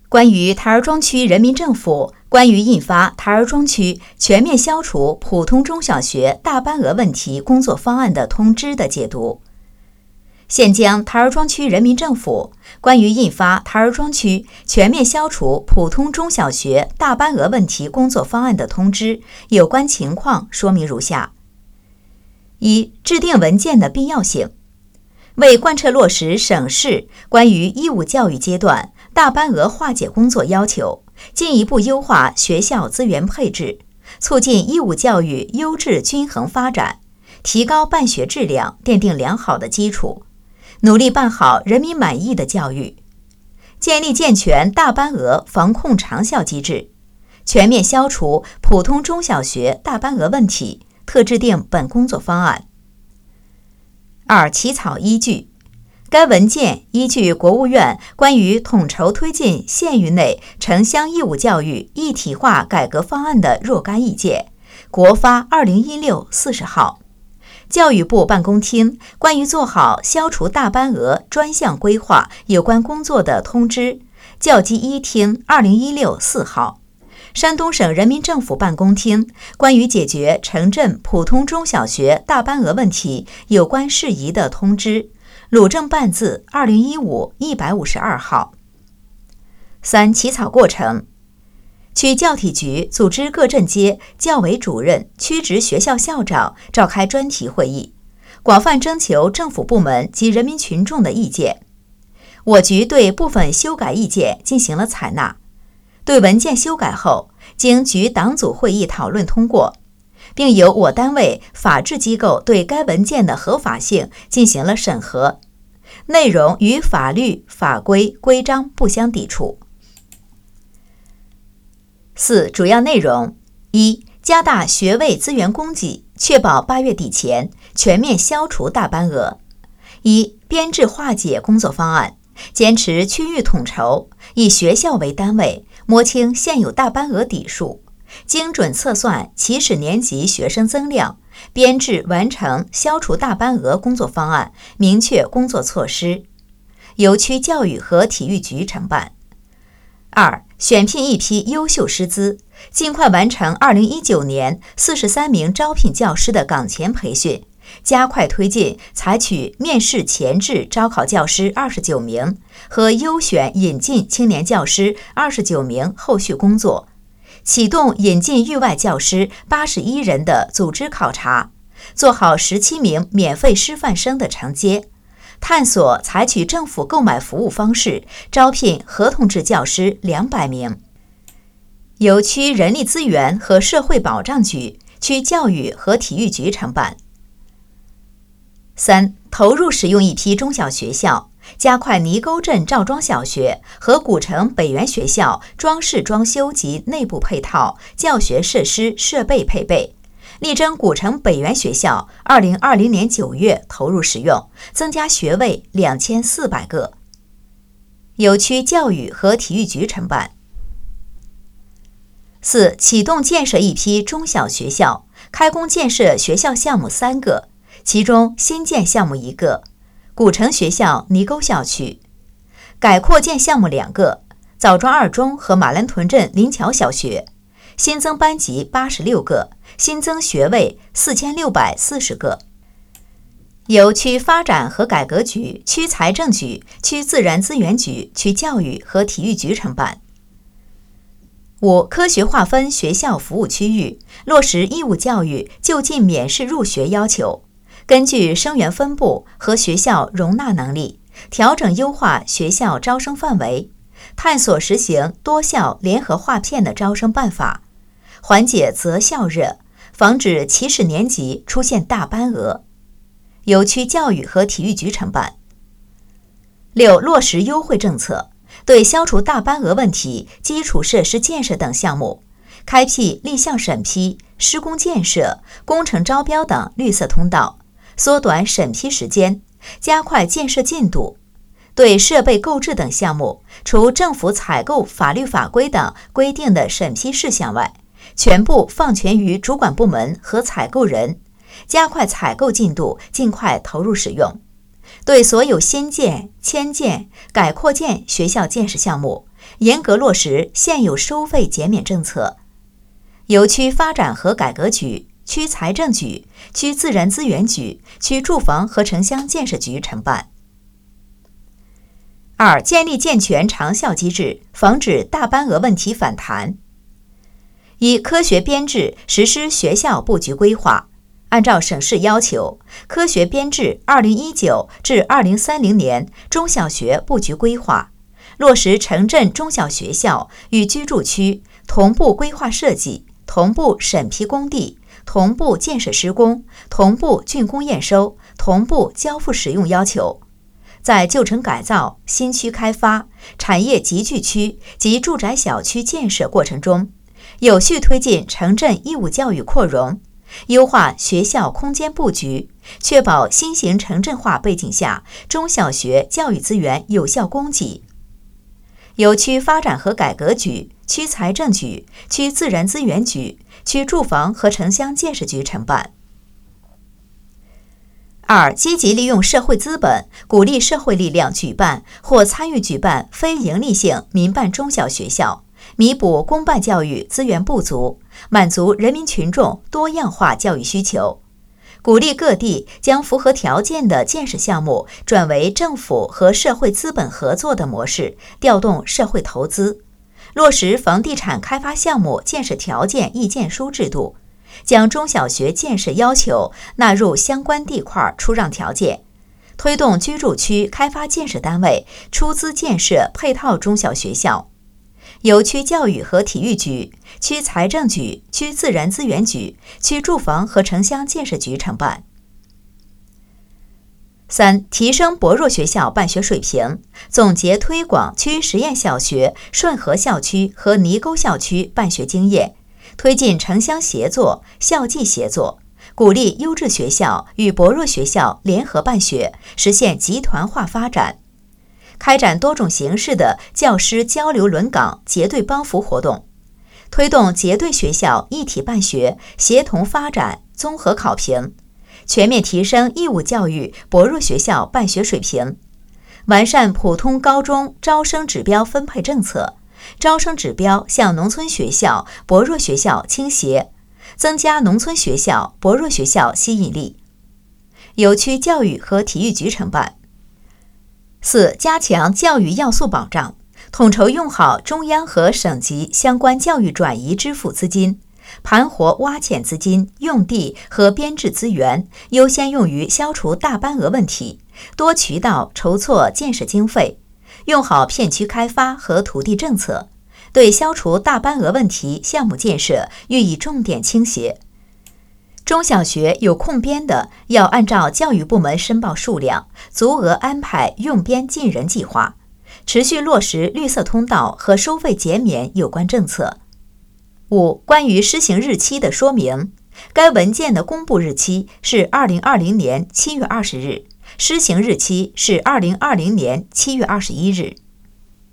关于台儿庄区人民政府关于印发台儿庄区全面消除普通中小学大班额问题工作方案的通知的解读。现将台儿庄区人民政府关于印发台儿庄区全面消除普通中小学大班额问题工作方案的通知有关情况说明如下：一、制定文件的必要性。为贯彻落实省市关于义务教育阶段大班额化解工作要求，进一步优化学校资源配置，促进义务教育优质均衡发展，提高办学质量，奠定良好的基础，努力办好人民满意的教育，建立健全大班额防控长效机制，全面消除普通中小学大班额问题，特制定本工作方案。二、起草依据。该文件依据国务院关于统筹推进县域内城乡义务教育一体化改革方案的若干意见，国发2016-40号。教育部办公厅关于做好消除大班额专项规划有关工作的通知，教机一厅2016-4号。山东省人民政府办公厅关于解决城镇普通中小学大班额问题有关事宜的通知，鲁政办字2015-152号。三、起草过程。区教体局组织各镇街教委主任、区直学校校长召开专题会议，广泛征求政府部门及人民群众的意见。我局对部分修改意见进行了采纳，对文件修改后，经局党组会议讨论通过，并由我单位法制机构对该文件的合法性进行了审核，内容与法律法规规章不相抵触。四、主要内容。一、加大学位资源供给，确保8月底前全面消除大班额。一、编制化解工作方案，坚持区域统筹，以学校为单位，摸清现有大班额底数，精准测算起始年级学生增量，编制完成消除大班额工作方案，明确工作措施，由区教育和体育局承办。二、选聘一批优秀师资，尽快完成2019年43名招聘教师的岗前培训，加快推进采取面试前置招考教师29名和优选引进青年教师29名后续工作，启动引进域外教师81人的组织考察，做好17名免费师范生的承接，探索采取政府购买服务方式招聘合同制教师200名，由区人力资源和社会保障局、区教育和体育局承办。三、投入使用一批中小学校，加快泥沟镇赵庄小学和古城北园学校装饰装修及内部配套、教学设施设备配备，力争古城北园学校2020年9月投入使用，增加学位2400个，由区教育和体育局承办。四、启动建设一批中小学校，开工建设学校项目3个，其中新建项目1个，古城学校泥沟校区；改扩建项目2个，枣庄二中和马兰屯镇林桥小学，新增班级86个，新增学位4640个，由区发展和改革局、区财政局、区自然资源局、区教育和体育局承办。五、科学划分学校服务区域，落实义务教育就近免试入学要求，根据生源分布和学校容纳能力，调整优化学校招生范围，探索实行多校联合划片的招生办法，缓解择校热，防止起始年级出现大班额，由区教育和体育局承办。六、落实优惠政策，对消除大班额问题基础设施建设等项目，开辟立项审批、施工建设、工程招标等绿色通道，缩短审批时间，加快建设进度。对设备购置等项目，除政府采购法律法规等规定的审批事项外，全部放权于主管部门和采购人，加快采购进度，尽快投入使用。对所有新建、迁建、改扩建学校建设项目， 严格落实现有收费减免政策，由区发展和改革局、区财政局、区自然资源局、区住房和城乡建设局承办。2、建立健全长效机制，防止大班额问题反弹。1、科学编制实施学校布局规划，按照省市要求，科学编制2019至2030年中小学布局规划，落实城镇中小学校与居住区同步规划设计、同步审批工地、同步建设施工、同步竣工验收、同步交付使用要求。在旧城改造、新区开发、产业集聚区及住宅小区建设过程中，有序推进城镇义务教育扩容，优化学校空间布局，确保新型城镇化背景下中小学教育资源有效供给。由区发展和改革局、区财政局、区自然资源局、区住房和城乡建设局承办。2、积极利用社会资本，鼓励社会力量举办或参与举办非营利性民办中小学校，弥补公办教育资源不足，满足人民群众多样化教育需求。鼓励各地将符合条件的建设项目转为政府和社会资本合作的模式，调动社会投资，落实房地产开发项目建设条件意见书制度，将中小学建设要求纳入相关地块出让条件，推动居住区开发建设单位出资建设配套中小学校。由区教育和体育局、区财政局、区自然资源局、区住房和城乡建设局承办。3、提升薄弱学校办学水平，总结推广区实验小学顺河校区和泥沟校区办学经验，推进城乡协作、校际协作，鼓励优质学校与薄弱学校联合办学，实现集团化发展。开展多种形式的教师交流轮岗、结对帮扶活动，推动结对学校一体办学、协同发展、综合考评，全面提升义务教育薄弱学校办学水平，完善普通高中招生指标分配政策，招生指标向农村学校、薄弱学校倾斜，增加农村学校、薄弱学校吸引力。由区教育和体育局承办。4、加强教育要素保障，统筹用好中央和省级相关教育转移支付资金，盘活挖潜资金、用地和编制资源，优先用于消除大班额问题，多渠道筹措建设经费，用好片区开发和土地政策，对消除大班额问题项目建设予以重点倾斜。中小学有空编的，要按照教育部门申报数量，足额安排用编进人计划，持续落实绿色通道和收费减免有关政策。5、关于施行日期的说明，该文件的公布日期是2020年7月20日，施行日期是2020年7月21日。